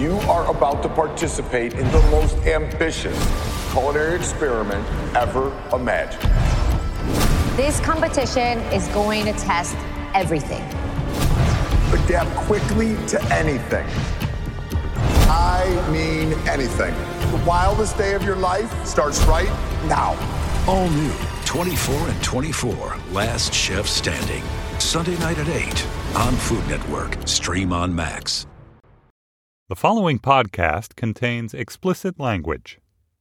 You are about to participate in the most ambitious culinary experiment ever imagined. This competition is going to test everything. Adapt quickly to anything. I mean anything. The wildest day of your life starts right now. All new 24 and 24, Last Chef Standing. Sunday night at 8 on Food Network. Stream on Max. The following podcast contains explicit language.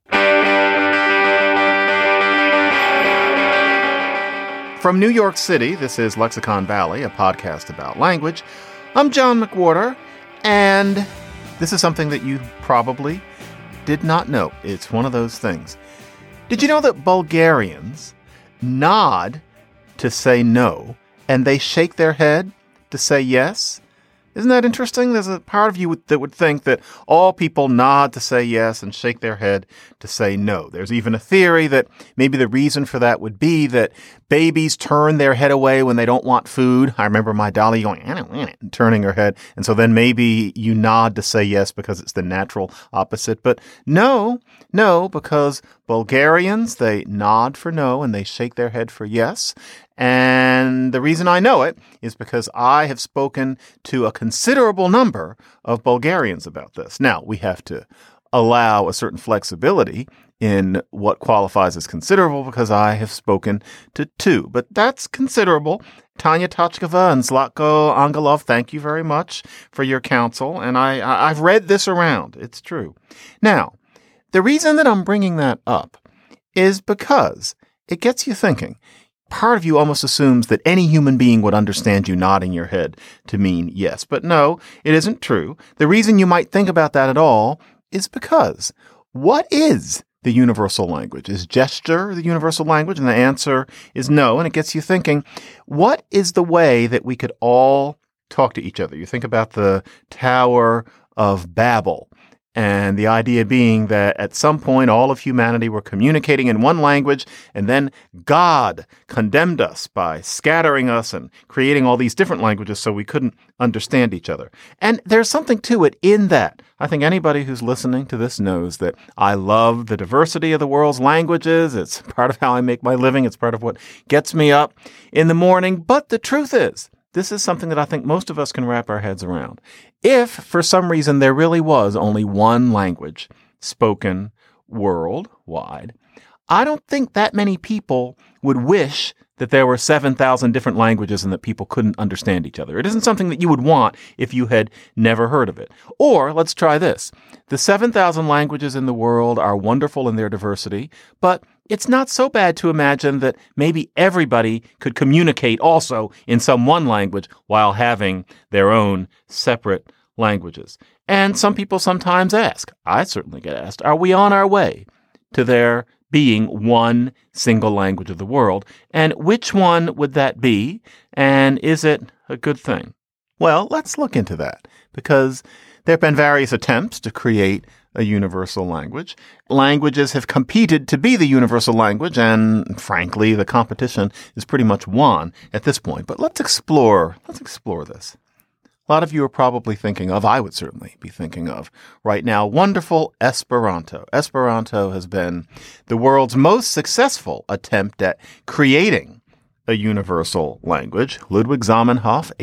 From New York City, this is Lexicon Valley, a podcast about language. I'm John McWhorter, and this is something that you probably did not know. It's one of those things. Did you know that Bulgarians nod to say no, and they shake their head to say yes? Isn't that interesting? There's a part of you that would think that all people nod to say yes and shake their head to say no. There's even a theory that maybe the reason for that would be that babies turn their head away when they don't want food. I remember my Dolly going, I don't want it, and turning her head. And so then maybe you nod to say yes because it's the natural opposite. But no, because Bulgarians, they nod for no and they shake their head for yes. And the reason I know it is because I have spoken to a considerable number of Bulgarians about this. Now, we have to allow a certain flexibility in what qualifies as considerable because I have spoken to two, but that's considerable. Tanya Tochkova and Zlatko Angelov, thank you very much for your counsel. And I've read this around. It's true. Now, the reason that I'm bringing that up is because it gets you thinking. Part of you almost assumes that any human being would understand you nodding your head to mean yes. But no, it isn't true. The reason you might think about that at all is because what is the universal language? Is gesture the universal language? And the answer is no. And it gets you thinking, what is the way that we could all talk to each other? You think about the Tower of Babel. And the idea being that at some point, all of humanity were communicating in one language, and then God condemned us by scattering us and creating all these different languages so we couldn't understand each other. And there's something to it in that. I think anybody who's listening to this knows that I love the diversity of the world's languages. It's part of how I make my living. It's part of what gets me up in the morning. But the truth is, this is something that I think most of us can wrap our heads around. If, for some reason, there really was only one language spoken worldwide, I don't think that many people would wish that there were 7,000 different languages and that people couldn't understand each other. It isn't something that you would want if you had never heard of it. Or, let's try this. The 7,000 languages in the world are wonderful in their diversity, but it's not so bad to imagine that maybe everybody could communicate also in some one language while having their own separate languages. And some people sometimes ask, I certainly get asked, are we on our way to there being one single language of the world? And which one would that be? And is it a good thing? Well, let's look into that because there have been various attempts to create a universal language. Languages have competed to be the universal language, and frankly, the competition is pretty much won at this point. But let's explore this. A lot of you are probably thinking of, I would certainly be thinking of right now, wonderful Esperanto. Esperanto has been the world's most successful attempt at creating a universal language. Ludwig Zamenhof,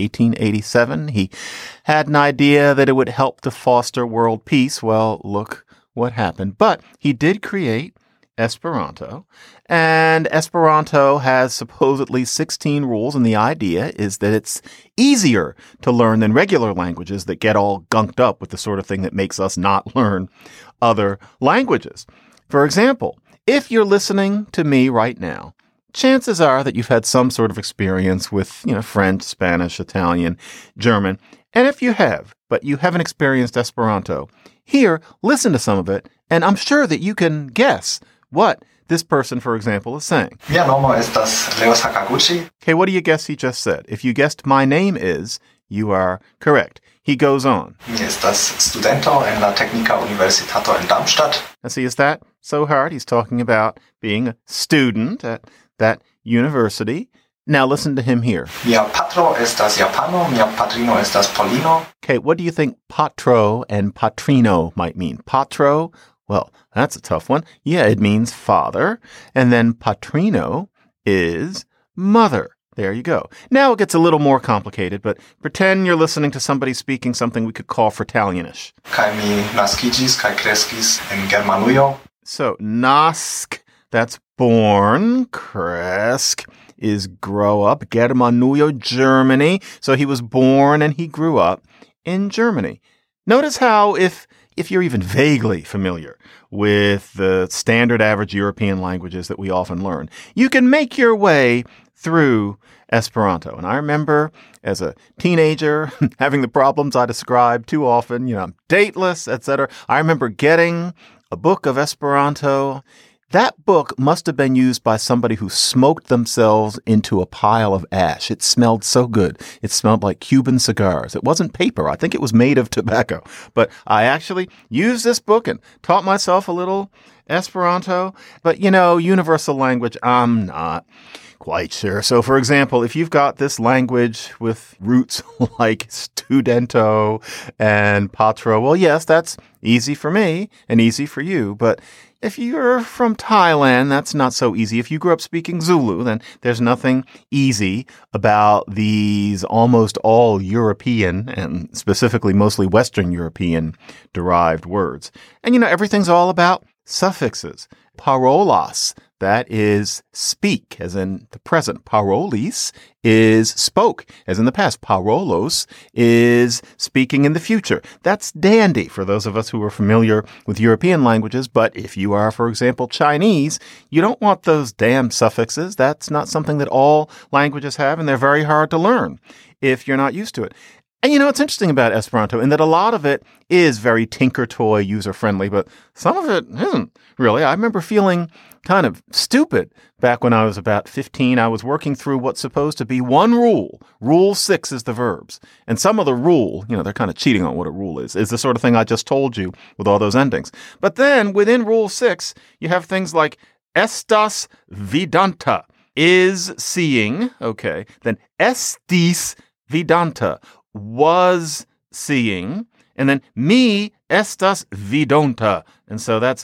1887, he had an idea that it would help to foster world peace. Well, look what happened. But he did create Esperanto, and Esperanto has supposedly 16 rules, and the idea is that it's easier to learn than regular languages that get all gunked up with the sort of thing that makes us not learn other languages. For example, if you're listening to me right now, chances are that you've had some sort of experience with, French, Spanish, Italian, German. And if you have, but you haven't experienced Esperanto, here, listen to some of it, and I'm sure that you can guess what this person, for example, is saying. Mia nomo estas Leo Sakaguchi. Okay, what do you guess he just said? If you guessed my name is, you are correct. He goes on. Mi estas studento en la Teknika Universitato en Darmstadt. Now see, is that so hard? He's talking about being a student at that university. Now listen to him here. Mia patro estas Japano, mia patrino estas Polino. Okay, what do you think patro and patrino might mean? Patro, well, that's a tough one. Yeah, it means father. And then patrino is mother. There you go. Now it gets a little more complicated, but pretend you're listening to somebody speaking something we could call Fritalianish. Kaj mi naskiĝis kaj kreskis en Germanujo. So, nask, that's born. Kresk is grow up. Germanujo, Germany. So he was born and he grew up in Germany. Notice how if you're even vaguely familiar with the standard average European languages that we often learn, you can make your way through Esperanto. And I remember as a teenager having the problems I described too often, I'm dateless, etc. I remember getting a book of Esperanto. That book must have been used by somebody who smoked themselves into a pile of ash. It smelled so good. It smelled like Cuban cigars. It wasn't paper. I think it was made of tobacco. But I actually used this book and taught myself a little Esperanto. But, universal language, I'm not quite sure. So, for example, if you've got this language with roots like studento and patro, well, yes, that's easy for me and easy for you. But if you're from Thailand, that's not so easy. If you grew up speaking Zulu, then there's nothing easy about these almost all European and specifically mostly Western European derived words. And, everything's all about suffixes. Parolas, that is speak, as in the present. Parolis is spoke, as in the past. Parolos is speaking in the future. That's dandy for those of us who are familiar with European languages. But if you are, for example, Chinese, you don't want those damn suffixes. That's not something that all languages have, and they're very hard to learn if you're not used to it. And it's interesting about Esperanto in that a lot of it is very tinker toy user friendly, but some of it isn't really. I remember feeling kind of stupid back when I was about 15. I was working through what's supposed to be one rule. Rule 6 is the verbs. And some of the rule, they're kind of cheating on what a rule is the sort of thing I just told you with all those endings. But then within rule 6, you have things like estas vidanta, is seeing. Okay. Then estis vidanta, was seeing, and then mi estas vidonta. And so that's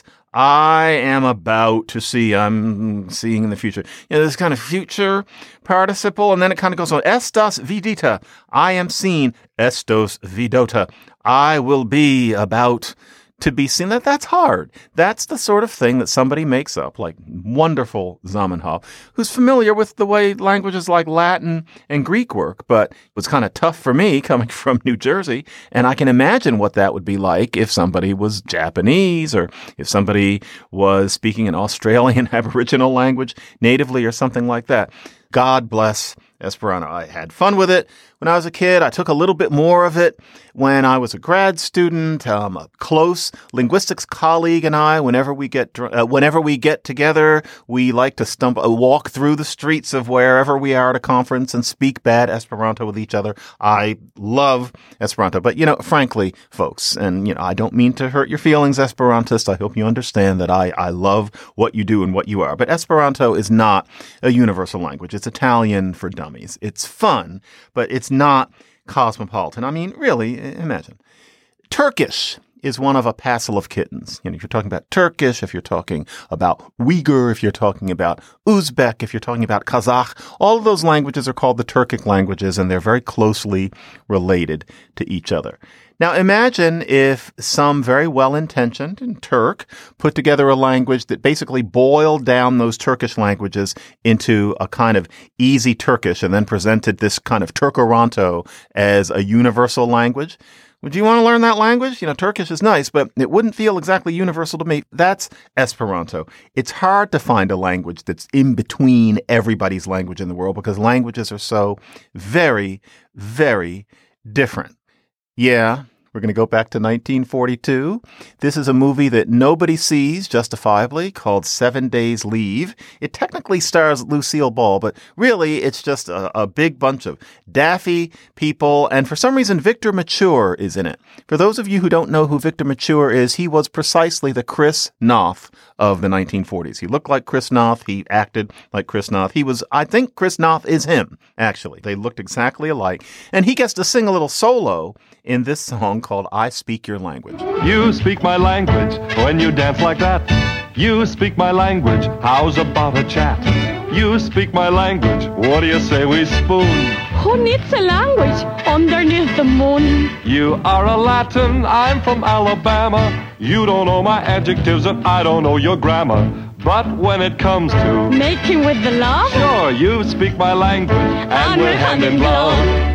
I am about to see, I'm seeing in the future. This kind of future participle, and then it kind of goes on. Estas vidita, I am seen. Estos vidota, I will be about to be seen. That's hard. That's the sort of thing that somebody makes up, like wonderful Zamenhof, who's familiar with the way languages like Latin and Greek work, but it was kind of tough for me coming from New Jersey, and I can imagine what that would be like if somebody was Japanese or if somebody was speaking an Australian Aboriginal language natively or something like that. God bless Esperanto. I had fun with it when I was a kid. I took a little bit more of it when I was a grad student. A close linguistics colleague and I, whenever we get together, we like to walk through the streets of wherever we are at a conference and speak bad Esperanto with each other. I love Esperanto, but frankly, folks, and I don't mean to hurt your feelings, Esperantists. I hope you understand that I love what you do and what you are. But Esperanto is not a universal language. It's Italian for dummies. It's fun, but it's not cosmopolitan. I mean, really, imagine. Turkish is one of a passel of kittens. If you're talking about Turkish, if you're talking about Uyghur, if you're talking about Uzbek, if you're talking about Kazakh, all of those languages are called the Turkic languages, and they're very closely related to each other. Now, imagine if some very well-intentioned Turk put together a language that basically boiled down those Turkish languages into a kind of easy Turkish and then presented this kind of Turkeranto as a universal language. Would you want to learn that language? Turkish is nice, but it wouldn't feel exactly universal to me. That's Esperanto. It's hard to find a language that's in between everybody's language in the world because languages are so very, very different. Yeah, We're going to go back to 1942. This is a movie that nobody sees justifiably called 7 Days Leave. It technically stars Lucille Ball, but really it's just a big bunch of daffy people. And for some reason, Victor Mature is in it. For those of you who don't know who Victor Mature is, he was precisely the Chris Noth of the 1940s. He looked like Chris Noth. He acted like Chris Noth. I think Chris Noth is him, actually. They looked exactly alike. And he gets to sing a little solo in this song called I Speak Your Language. You speak my language when you dance like that. You speak my language, how's about a chat? You speak my language, what do you say we spoon? Who needs a language underneath the moon? You are a Latin, I'm from Alabama. You don't know my adjectives and I don't know your grammar. But when it comes to making with the love, sure, you speak my language and we're hand in glove.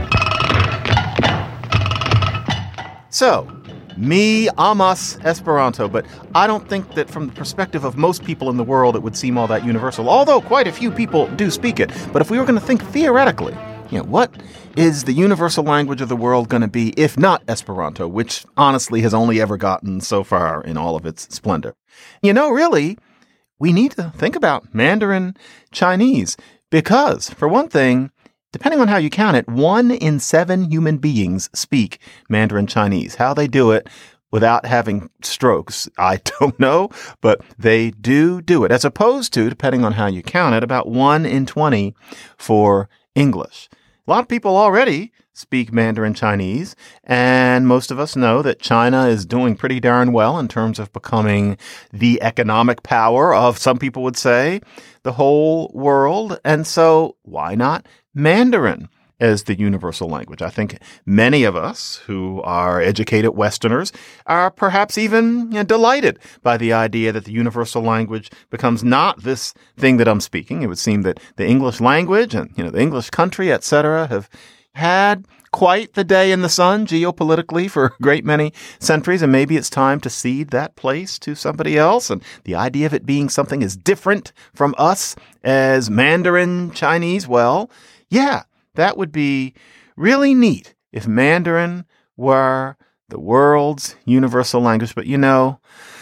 So, me amas Esperanto, but I don't think that from the perspective of most people in the world it would seem all that universal, although quite a few people do speak it. But if we were going to think theoretically, what is the universal language of the world going to be if not Esperanto, which honestly has only ever gotten so far in all of its splendor? Really, we need to think about Mandarin Chinese because, for one thing, depending on how you count it, 1 in 7 human beings speak Mandarin Chinese. How they do it without having strokes, I don't know, but they do it, as opposed to, depending on how you count it, about 1 in 20 for English. A lot of people already speak Mandarin Chinese, and most of us know that China is doing pretty darn well in terms of becoming the economic power of, some people would say, the whole world. And so why not Mandarin as the universal language? I think many of us who are educated Westerners are perhaps even delighted by the idea that the universal language becomes not this thing that I'm speaking. It would seem that the English language and the English country, etc., have had quite the day in the sun geopolitically for a great many centuries, and maybe it's time to cede that place to somebody else. And the idea of it being something as different from us as Mandarin Chinese, well, yeah, that would be really neat if Mandarin were the world's universal language. But no,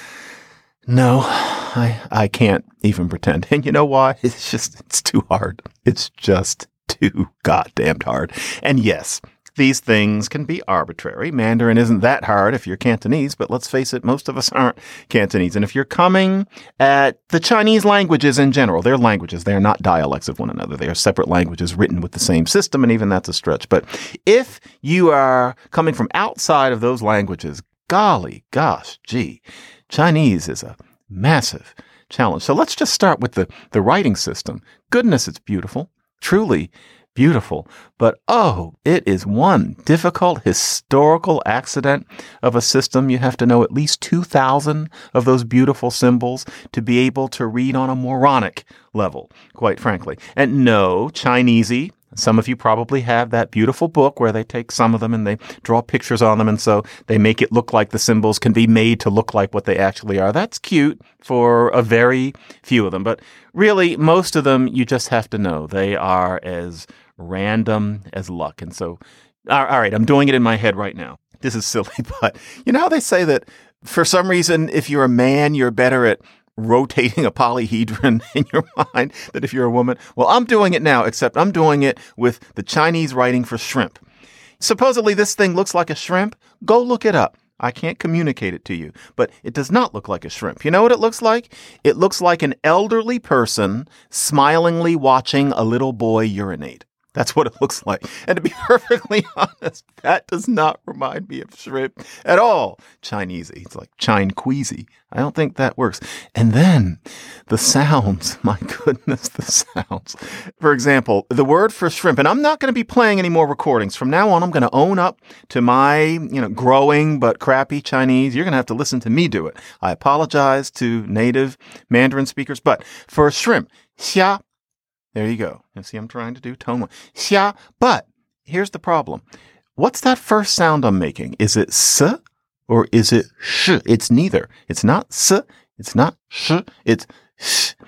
I can't even pretend. And you know why? It's too hard. It's just too goddamn hard. And yes, these things can be arbitrary. Mandarin isn't that hard if you're Cantonese, but let's face it, most of us aren't Cantonese. And if you're coming at the Chinese languages in general, they're languages. They are not dialects of one another. They are separate languages written with the same system, and even that's a stretch. But if you are coming from outside of those languages, golly, gosh, gee, Chinese is a massive challenge. So let's just start with the writing system. Goodness, it's beautiful. Truly beautiful. But, it is one difficult historical accident of a system. You have to know at least 2,000 of those beautiful symbols to be able to read on a moronic level, quite frankly. And no, Chinesey. Some of you probably have that beautiful book where they take some of them and they draw pictures on them. And so they make it look like the symbols can be made to look like what they actually are. That's cute for a very few of them. But really, most of them, you just have to know they are as random as luck. And so, all right, I'm doing it in my head right now. This is silly, but you know how they say that for some reason, if you're a man, you're better at rotating a polyhedron in your mind than if you're a woman? Well, I'm doing it now, except I'm doing it with the Chinese writing for shrimp. Supposedly this thing looks like a shrimp. Go look it up. I can't communicate it to you, but it does not look like a shrimp. You know what it looks like? It looks like an elderly person smilingly watching a little boy urinate. That's what it looks like. And to be perfectly honest, that does not remind me of shrimp at all. Chinesey. It's like Chine-queasy. I don't think that works. And then the sounds. My goodness, the sounds. For example, the word for shrimp, and I'm not going to be playing any more recordings. From now on, I'm going to own up to my, growing but crappy Chinese. You're going to have to listen to me do it. I apologize to native Mandarin speakers. But for shrimp, xia. There you go. You see, I'm trying to do tone one. Xia. But here's the problem. What's that first sound I'm making? Is it s or is it sh? It's neither. It's not s. It's not sh. It's sh.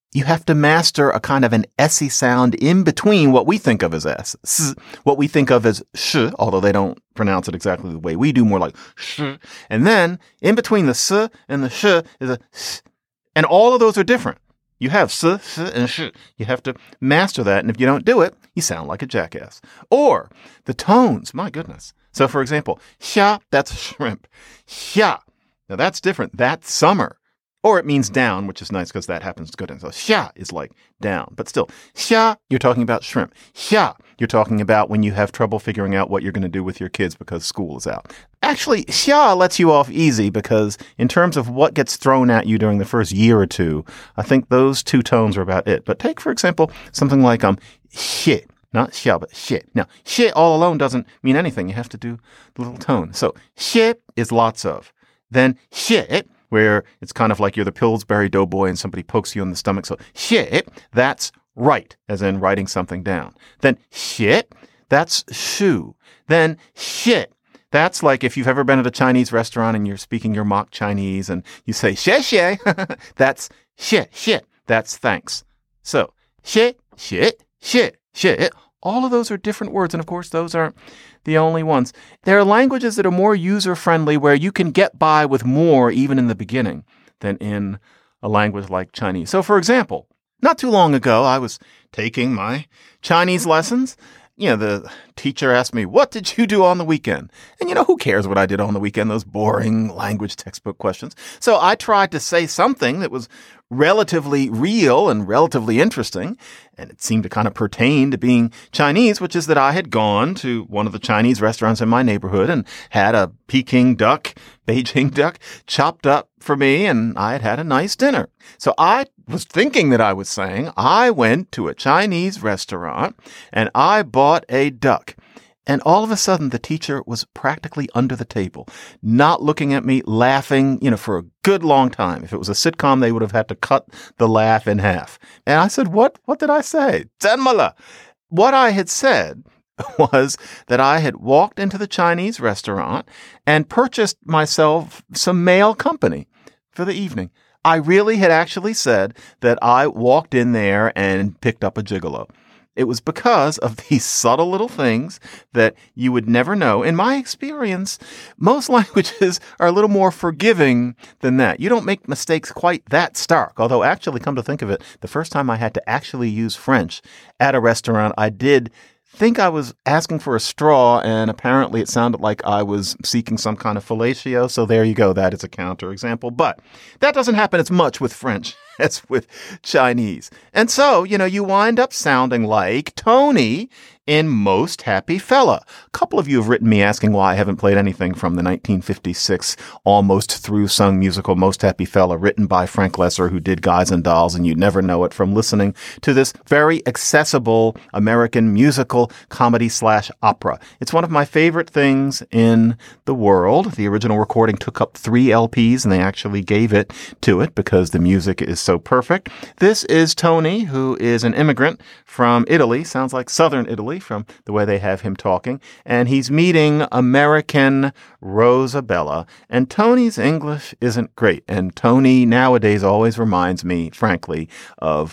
you have to master a kind of an S-y sound in between what we think of as S, what we think of as sh, although they don't pronounce it exactly the way we do, more like sh. And then in between the s and the sh is a sh. And all of those are different. You have s, and sh. You have to master that. And if you don't do it, you sound like a jackass. Or the tones, my goodness. So for example, xia, that's shrimp. Xia. Now that's different. That's summer. Or it means down, which is nice because that happens good. And so xia is like down. But still, xia, you're talking about shrimp. Xia, you're talking about when you have trouble figuring out what you're going to do with your kids because school is out. Actually, xia lets you off easy because in terms of what gets thrown at you during the first year or two, I think those two tones are about it. But take, for example, something like xie. Not xia, but xie. Now, xie all alone doesn't mean anything. You have to do the little tone. So xie is lots of. Then xie, where it's kind of like you're the Pillsbury Doughboy and somebody pokes you in the stomach. So xie, that's write, as in writing something down. Then xie, that's shu. Then xie, that's like if you've ever been at a Chinese restaurant and you're speaking your mock Chinese and you say xie xie, that's xie xie, that's thanks. So xie xie xie xie. All of those are different words. And of course, those aren't the only ones. There are languages that are more user-friendly where you can get by with more even in the beginning than in a language like Chinese. So for example, not too long ago, I was taking my Chinese lessons. You know, the teacher asked me, what did you do on the weekend? And, you know, who cares what I did on the weekend? Those boring language textbook questions. So I tried to say something that was relatively real and relatively interesting. And it seemed to kind of pertain to being Chinese, which is that I had gone to one of the Chinese restaurants in my neighborhood and had a Peking duck, Beijing duck chopped up for me. And I had had a nice dinner. So I was thinking that I was saying I went to a Chinese restaurant and I bought a duck. And all of a sudden, the teacher was practically under the table, not looking at me, laughing, you know, for a good long time. If it was a sitcom, they would have had to cut the laugh in half. And I said, what did I say? Zanmala. What I had said was that I had walked into the Chinese restaurant and purchased myself some male company for the evening. I really had actually said that I walked in there and picked up a gigolo. It was because of these subtle little things that you would never know. In my experience, most languages are a little more forgiving than that. You don't make mistakes quite that stark. Although actually, come to think of it, the first time I had to actually use French at a restaurant, I did think I was asking for a straw, and apparently it sounded like I was seeking some kind of fellatio. So there you go. That is a counterexample. But that doesn't happen as much with French as with Chinese. And so, you know, you wind up sounding like Tony in Most Happy Fella. A couple of you have written me asking why I haven't played anything from the 1956 almost through-sung musical Most Happy Fella, written by Frank Lesser, who did Guys and Dolls, and you'd never know it from listening to this very accessible American musical comedy/opera. It's one of my favorite things in the world. The original recording took up 3 LPs, and they actually gave it to it because the music is so perfect. This is Tony, who is an immigrant from Italy. Sounds like southern Italy from the way they have him talking. And he's meeting American Rosabella. And Tony's English isn't great. And Tony nowadays always reminds me, frankly, of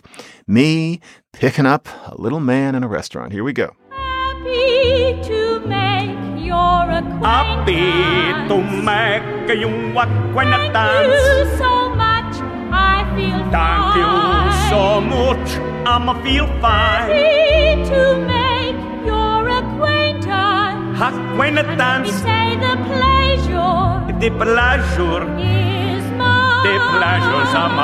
me picking up a little man in a restaurant. Here we go. Happy to make your acquaintance. Happy to make your acquaintance. Thank you so much. I feel fine. Thank you so much. I feel fine. Happy to make your acquaintance. Acquaintance. Let me say the pleasure. The pleasure Is mine. The pleasures are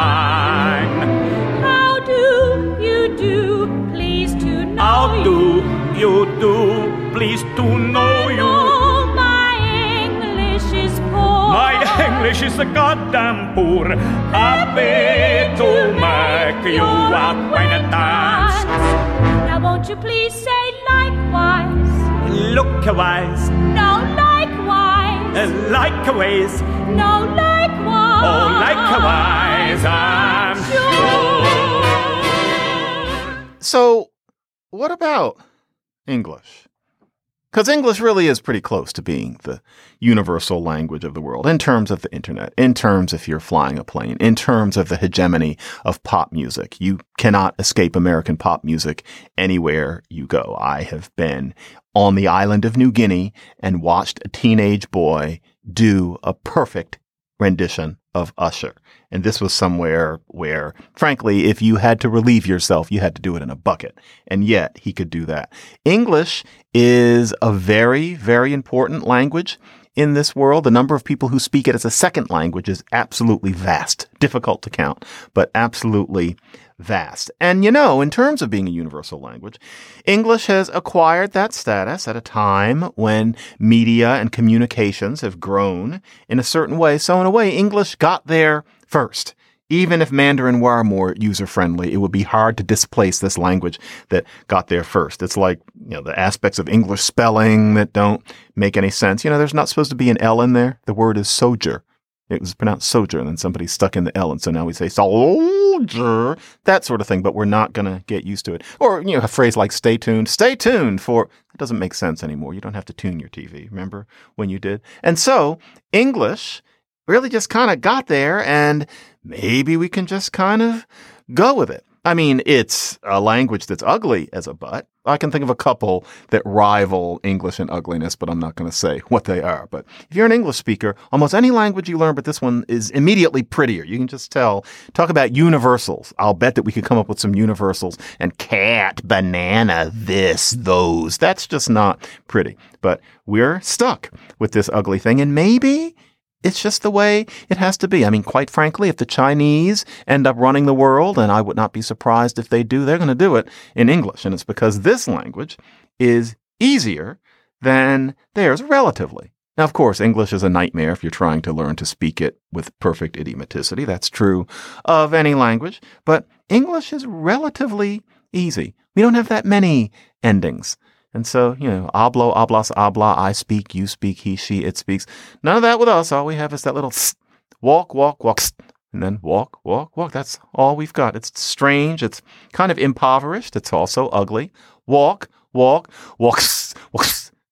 mine. How do you do? Pleased to know How do you. you do? Pleased to know you. Oh, my English is poor. My English is a goddamn poor. Happy to make you acquaintance. Now won't you please say likewise? Look-wise. No, likewise. Like-wise. No, likewise. Oh, likewise, I'm sure. So what about English? Because English really is pretty close to being the universal language of the world in terms of the internet, in terms if you're flying a plane, in terms of the hegemony of pop music. You cannot escape American pop music anywhere you go. I have been on the island of New Guinea and watched a teenage boy do a perfect rendition of Usher. And this was somewhere where, frankly, if you had to relieve yourself, you had to do it in a bucket. And yet he could do that. English is a very, very important language in this world. The number of people who speak it as a second language is absolutely vast. Difficult to count, but absolutely vast. And in terms of being a universal language, English has acquired that status at a time when media and communications have grown in a certain way. So in a way, English got there first. Even if Mandarin were more user-friendly, it would be hard to displace this language that got there first. It's like, the aspects of English spelling that don't make any sense. There's not supposed to be an L in there. The word is soldier. It was pronounced soldier, and then somebody stuck in the L, and so now we say soldier, that sort of thing, but we're not going to get used to it. Or, a phrase like stay tuned for, it doesn't make sense anymore. You don't have to tune your TV. Remember when you did? And so English really just kind of got there, and maybe we can just kind of go with it. I mean, it's a language that's ugly as a butt. I can think of a couple that rival English in ugliness, but I'm not going to say what they are. But if you're an English speaker, almost any language you learn, but this one is immediately prettier. You can just tell. Talk about universals. I'll bet that we could come up with some universals. And cat, banana, this, those. That's just not pretty. But we're stuck with this ugly thing. And maybe it's just the way it has to be. I mean, quite frankly, if the Chinese end up running the world, and I would not be surprised if they do, they're going to do it in English. And it's because this language is easier than theirs relatively. Now, of course, English is a nightmare if you're trying to learn to speak it with perfect idiomaticity. That's true of any language. But English is relatively easy. We don't have that many endings. And so, hablo, hablas, habla, I speak, you speak, he, she, it speaks. None of that with us. All we have is that little walk, walk, walk, and then walk, walk, walk. That's all we've got. It's strange. It's kind of impoverished. It's also ugly. Walk, walk, walk, walk.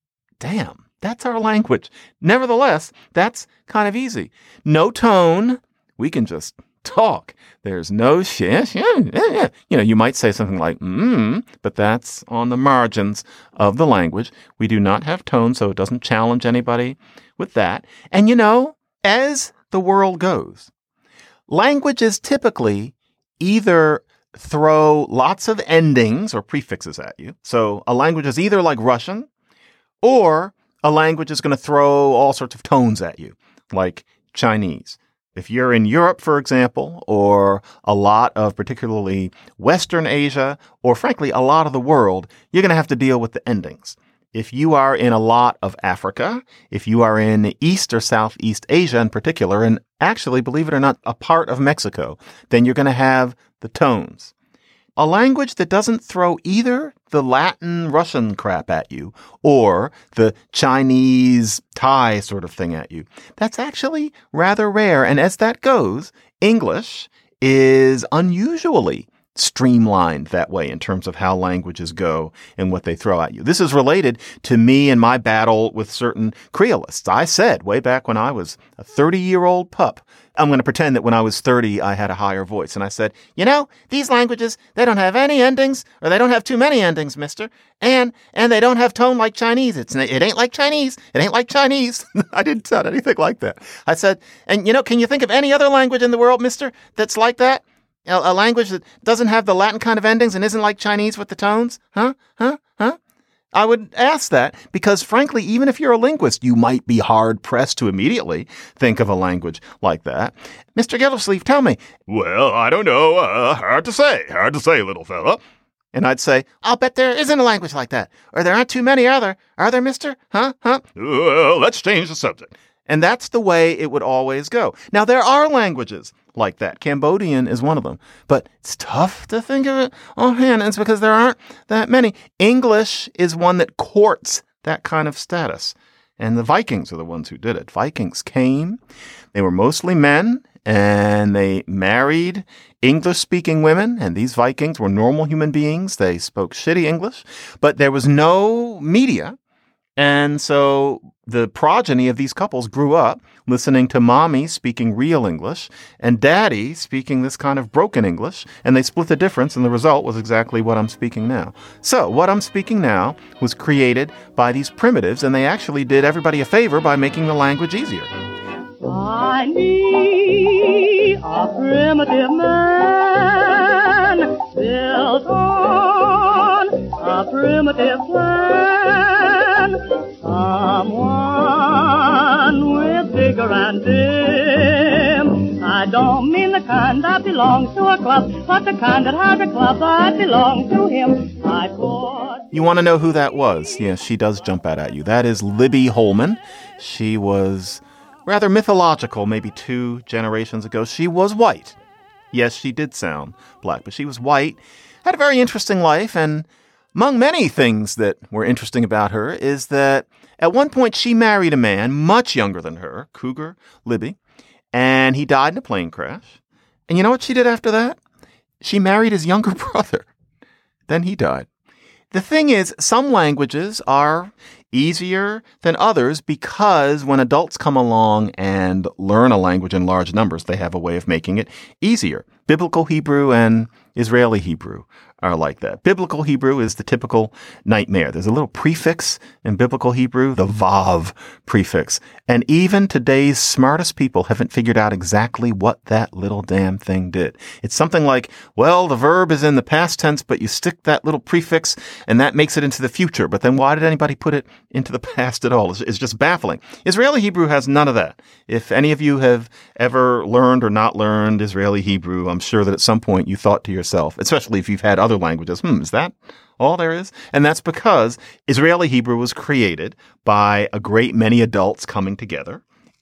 Damn, that's our language. Nevertheless, that's kind of easy. No tone. We can just talk. There's no shit. You might say something like, but that's on the margins of the language. We do not have tone, so it doesn't challenge anybody with that. And as the world goes, languages typically either throw lots of endings or prefixes at you. So a language is either like Russian, or a language is going to throw all sorts of tones at you, like Chinese. If you're in Europe, for example, or a lot of particularly Western Asia, or frankly, a lot of the world, you're going to have to deal with the endings. If you are in a lot of Africa, if you are in East or Southeast Asia in particular, and actually, believe it or not, a part of Mexico, then you're going to have the tones. A language that doesn't throw either the Latin Russian crap at you or the Chinese Thai sort of thing at you, that's actually rather rare. And as that goes, English is unusually streamlined that way in terms of how languages go and what they throw at you. This is related to me and my battle with certain Creolists. I said way back when I was a 30-year-old pup, I'm going to pretend that when I was 30, I had a higher voice. And I said, these languages, they don't have any endings, or they don't have too many endings, mister. And they don't have tone like Chinese. It ain't like Chinese. It ain't like Chinese. I didn't sound anything like that. I said, and can you think of any other language in the world, mister, that's like that? A language that doesn't have the Latin kind of endings and isn't like Chinese with the tones? Huh? I would ask that because, frankly, even if you're a linguist, you might be hard-pressed to immediately think of a language like that. Mr. Gildersleeve, tell me. Well, I don't know. Hard to say, little fella. And I'd say, I'll bet there isn't a language like that. Or there aren't too many, are there? Are there, mister? Huh? Well, let's change the subject. And that's the way it would always go. Now, there are languages like that. Cambodian is one of them. But it's tough to think of it offhand. And it's because there aren't that many. English is one that courts that kind of status. And the Vikings are the ones who did it. Vikings came. They were mostly men. And they married English-speaking women. And these Vikings were normal human beings. They spoke shitty English. But there was no media. And so the progeny of these couples grew up listening to mommy speaking real English and daddy speaking this kind of broken English, and they split the difference, and the result was exactly what I'm speaking now. So what I'm speaking now was created by these primitives, and they actually did everybody a favor by making the language easier. Find me a primitive man built on a primitive plan. Someone with vigor and vim. I don't mean the kind that belongs to a club, but the kind that has a club that belongs to him. You want to know who that was? Yes, she does jump out at you. That is Libby Holman. She was rather mythological maybe 2 generations ago. She was white. Yes, she did sound black, but she was white, had a very interesting life, and among many things that were interesting about her is that at one point she married a man much younger than her, Cougar Libby, and he died in a plane crash. And you know what she did after that? She married his younger brother. Then he died. The thing is, some languages are easier than others because when adults come along and learn a language in large numbers, they have a way of making it easier. Biblical Hebrew and Israeli Hebrew are like that. Biblical Hebrew is the typical nightmare. There's a little prefix in Biblical Hebrew, the Vav prefix. And even today's smartest people haven't figured out exactly what that little damn thing did. It's something like, well, the verb is in the past tense, but you stick that little prefix and that makes it into the future. But then why did anybody put it into the past at all? It's just baffling. Israeli Hebrew has none of that. If any of you have ever learned or not learned Israeli Hebrew, I'm sure that at some point you thought to yourself, especially if you've had other languages, is that all there is? And that's because Israeli Hebrew was created by a great many adults coming together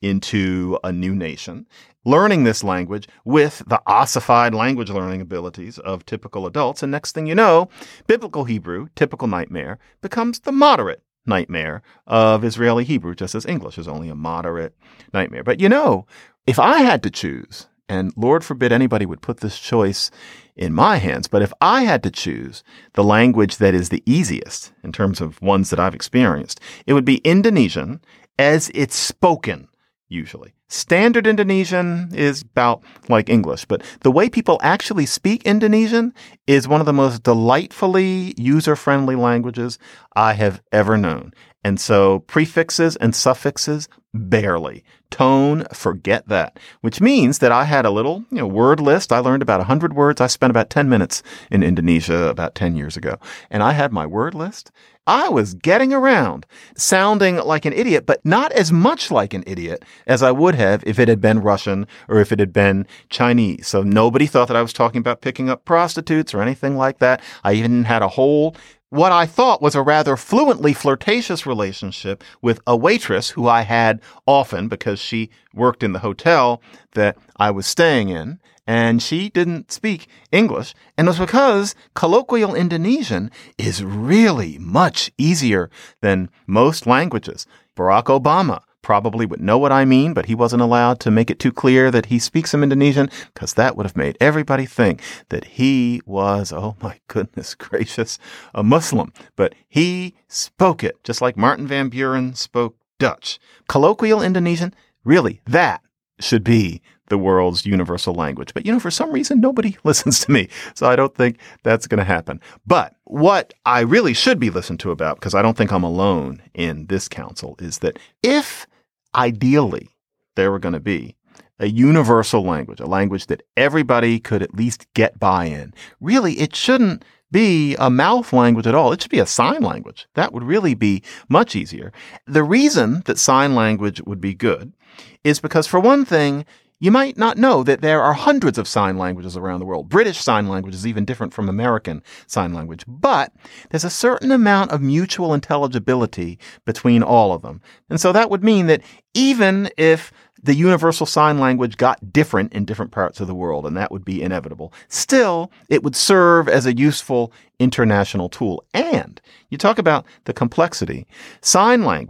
into a new nation, learning this language with the ossified language learning abilities of typical adults. And next thing you know, Biblical Hebrew, typical nightmare, becomes the moderate nightmare of Israeli Hebrew, just as English is only a moderate nightmare. But you know, if I had to choose, and Lord forbid anybody would put this choice in my hands, but if I had to choose the language that is the easiest in terms of ones that I've experienced, it would be Indonesian as it's spoken, usually. Standard Indonesian is about like English, but the way people actually speak Indonesian is one of the most delightfully user-friendly languages I have ever known. And so prefixes and suffixes, barely. Tone, forget that. Which means that I had a little word list. I learned about 100 words. I spent about 10 minutes in Indonesia about 10 years ago. And I had my word list. I was getting around, sounding like an idiot, but not as much like an idiot as I would have if it had been Russian or if it had been Chinese. So nobody thought that I was talking about picking up prostitutes or anything like that. I even had a whole what I thought was a rather fluently flirtatious relationship with a waitress who I had often because she worked in the hotel that I was staying in, and she didn't speak English. And it was because colloquial Indonesian is really much easier than most languages. Barack Obama probably would know what I mean, but he wasn't allowed to make it too clear that he speaks some Indonesian because that would have made everybody think that he was, oh my goodness gracious, a Muslim. But he spoke it just like Martin Van Buren spoke Dutch. Colloquial Indonesian, really, that should be the world's universal language. But, for some reason, nobody listens to me. So I don't think that's going to happen. But what I really should be listened to about, because I don't think I'm alone in this council, is that if ideally there were going to be a universal language, a language that everybody could at least get by in, really, it shouldn't be a mouth language at all. It should be a sign language. That would really be much easier. The reason that sign language would be good is because, for one thing, you might not know that there are hundreds of sign languages around the world. British Sign Language is even different from American Sign Language. But there's a certain amount of mutual intelligibility between all of them. And so that would mean that even if the Universal Sign Language got different in different parts of the world, and that would be inevitable, still it would serve as a useful international tool. And you talk about the complexity. Sign language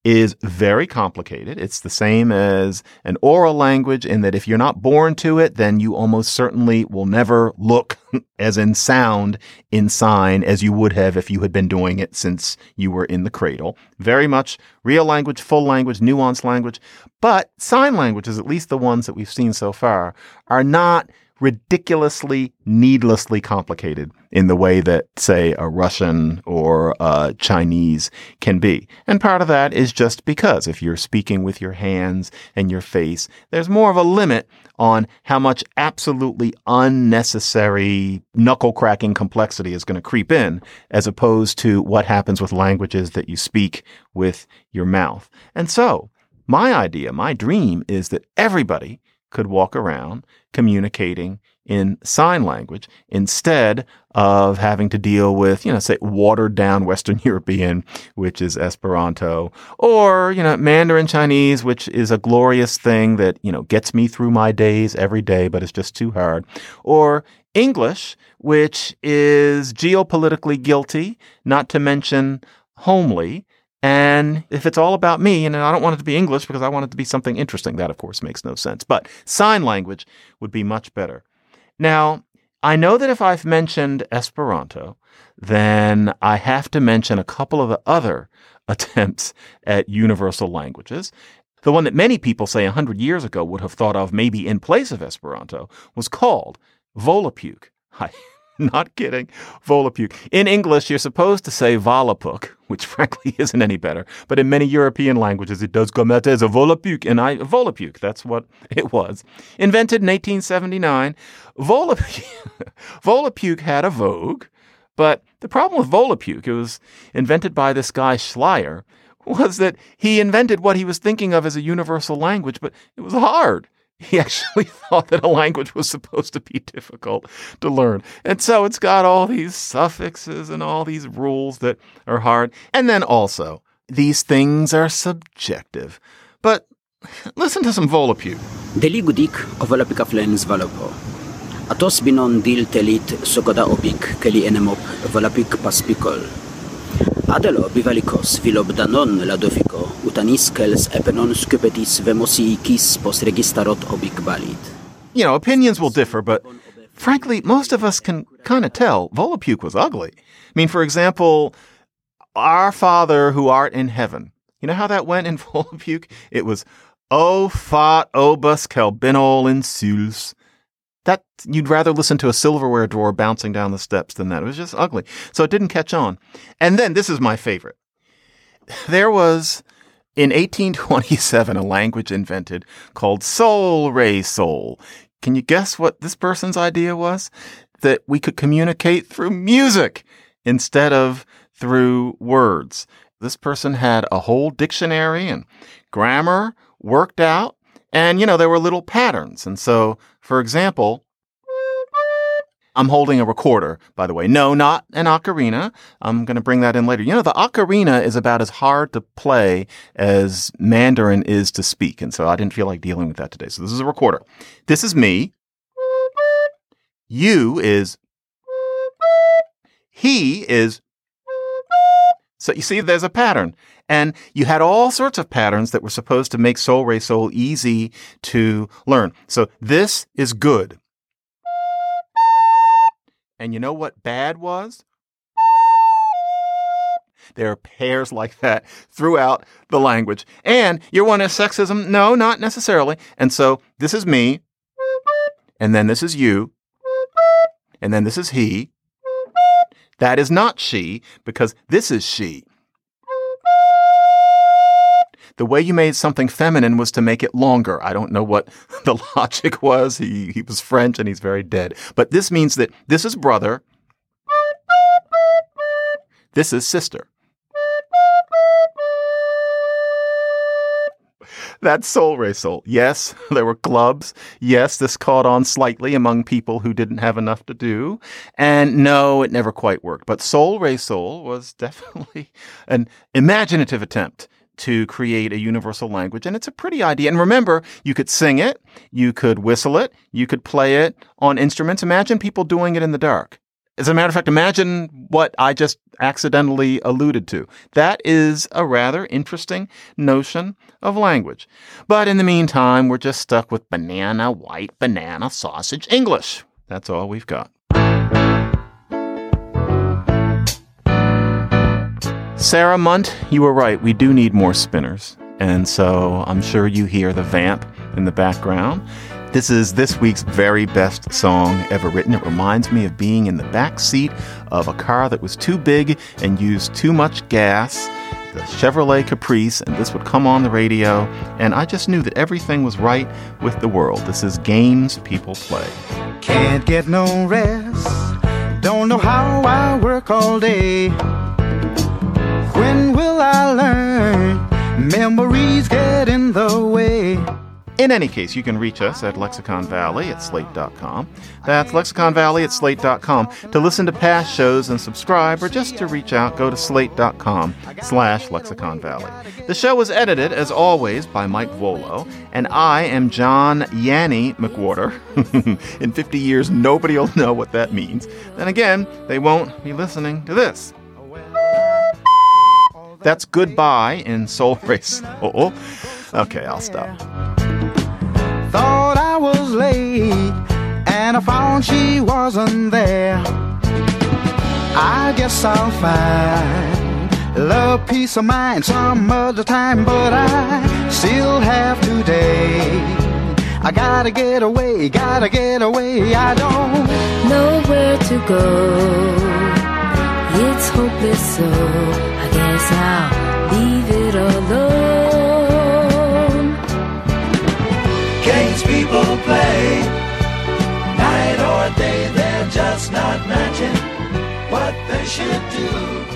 is very complicated. It's the same as an oral language in that if you're not born to it, then you almost certainly will never look as in sound in sign as you would have if you had been doing it since you were in the cradle. Very much real language, full language, nuanced language. But sign languages, at least the ones that we've seen so far, are not ridiculously, needlessly complicated in the way that, say, a Russian or Chinese can be. And part of that is just because if you're speaking with your hands and your face, there's more of a limit on how much absolutely unnecessary knuckle-cracking complexity is going to creep in, as opposed to what happens with languages that you speak with your mouth. And so, my idea, my dream is that everybody could walk around communicating in sign language instead of having to deal with, say, watered down Western European, which is Esperanto, or, Mandarin Chinese, which is a glorious thing that, gets me through my days every day, but it's just too hard, or English, which is geopolitically guilty, not to mention homely. And if it's all about me, and I don't want it to be English because I want it to be something interesting, that, of course, makes no sense. But sign language would be much better. Now, I know that if I've mentioned Esperanto, then I have to mention a couple of the other attempts at universal languages. The one that many people say 100 years ago would have thought of maybe in place of Esperanto was called Volapük. Not kidding. Volapük. In English, you're supposed to say Volapük, which frankly isn't any better. But in many European languages, it does come out as a Volapük. And Volapük, that's what it was. Invented in 1879, Volapük had a vogue. But the problem with Volapük, it was invented by this guy Schleyer, was that he invented what he was thinking of as a universal language, but it was hard. He actually thought that a language was supposed to be difficult to learn. And so it's got all these suffixes and all these rules that are hard. And then also, these things are subjective. But listen to some Volapük. Deligudik o Volapika flens Valopo. Atos binon dil telit sokoda opik keli enemop Volapik paspikol. Adelo bivalikos vilobdanon ladofiko utanis kels epenon scupetis vemosi kis pos registarot obik balit. Opinions will differ, but frankly, most of us can kind of tell Volapük was ugly. I mean, for example, Our Father who art in heaven. You know how that went in Volapük? It was, O fat obus kelbinol in suls. That you'd rather listen to a silverware drawer bouncing down the steps than that. It was just ugly. So it didn't catch on. And then this is my favorite. There was in 1827 a language invented called Sol Re Sol. Can you guess what this person's idea was? That we could communicate through music instead of through words. This person had a whole dictionary and grammar worked out. And, there were little patterns. And so, for example, I'm holding a recorder, by the way. No, not an ocarina. I'm going to bring that in later. The ocarina is about as hard to play as Mandarin is to speak. And so I didn't feel like dealing with that today. So this is a recorder. This is me. You is. He is. So you see, there's a pattern. And you had all sorts of patterns that were supposed to make Sol Re Sol easy to learn. So this is good. And you know what bad was? There are pairs like that throughout the language. And you're one of sexism? No, not necessarily. And so this is me. And then this is you. And then this is he. That is not she, because this is she. The way you made something feminine was to make it longer. I don't know what the logic was. He was French and he's very dead. But this means that this is brother. This is sister. That's Sol Re Sol. Yes, there were clubs. Yes, this caught on slightly among people who didn't have enough to do. And no, it never quite worked. But Sol Re Sol was definitely an imaginative attempt to create a universal language. And it's a pretty idea. And remember, you could sing it, you could whistle it, you could play it on instruments. Imagine people doing it in the dark. As a matter of fact, imagine what I just accidentally alluded to. That is a rather interesting notion of language. But in the meantime, we're just stuck with banana, white banana, sausage, English. That's all we've got. Sarah Munt, you were right. We do need more spinners. And so I'm sure you hear the vamp in the background. This is this week's very best song ever written. It reminds me of being in the back seat of a car that was too big and used too much gas, the Chevrolet Caprice, and this would come on the radio, and I just knew that everything was right with the world. This is Games People Play. Can't get no rest, don't know how I work all day. When will I learn? Memories get in the way. In any case, you can reach us at Lexicon Valley at Slate.com. That's Lexicon Valley at Slate.com. To listen to past shows and subscribe, or just to reach out, go to Slate.com/Lexicon Valley. The show was edited, as always, by Mike Volo, and I am John Yanni McWhorter. In 50 years, nobody will know what that means. Then again, they won't be listening to this. That's goodbye in Soul Race Soul. Okay, I'll stop. Thought I was late, and I found she wasn't there. I guess I'll find love, peace of mind some other time, but I still have today. I gotta get away, I don't know where to go. It's hopeless, so I guess I'll leave it alone. Games people play, night or day, they're just not matching what they should do.